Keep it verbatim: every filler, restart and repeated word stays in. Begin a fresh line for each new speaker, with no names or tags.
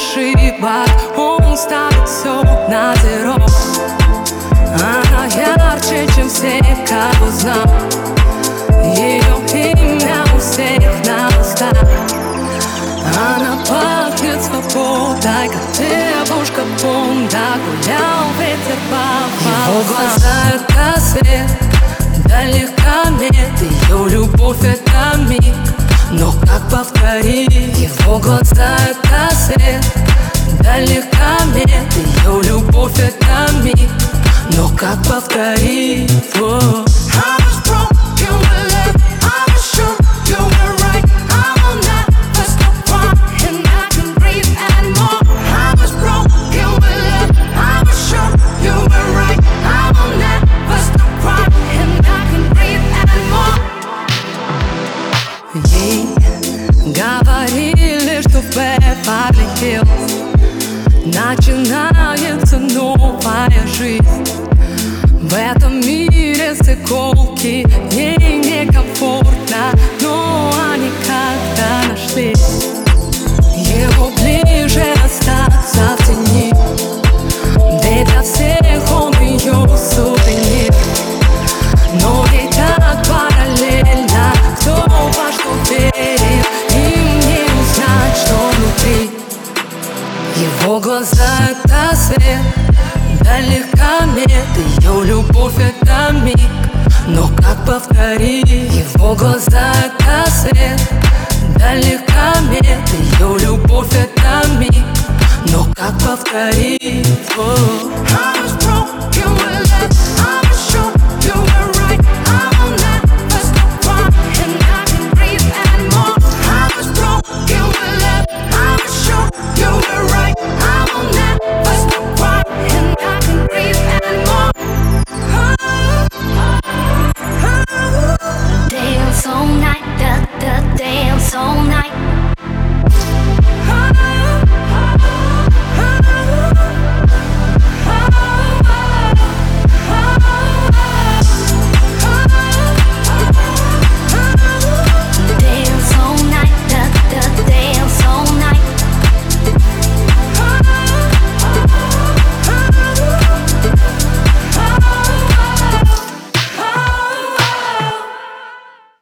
ошибок, он ставит все на зеро. Она ярче, чем все, кого знал. Ее имя у всех на устах. Она пахнет свободой, как девушка Бонда. Гулял ветер по волнам. Его глаза — это свет, далеко нет. Ее любовь — это миг, но как повторить? Его глаза — это свет, далеко нет. Ее любовь — это миг, но как повторить? О. Ей говорили, что в Беверли-Хиллз начинается новая жизнь. В этом мире стыколки, ей некомфортно, но они как-то нашли. Его ближе остаться в тени, ведь для всех он ее сувенир. Но ей так параллельно, кто во что верит, им не узнать, что внутри. Его глаза — это свет, далеко нет. Ее любовь — это миг, но как повторить? Его глаза — это свет, далеко нет. Ее любовь — это миг, но как повторить?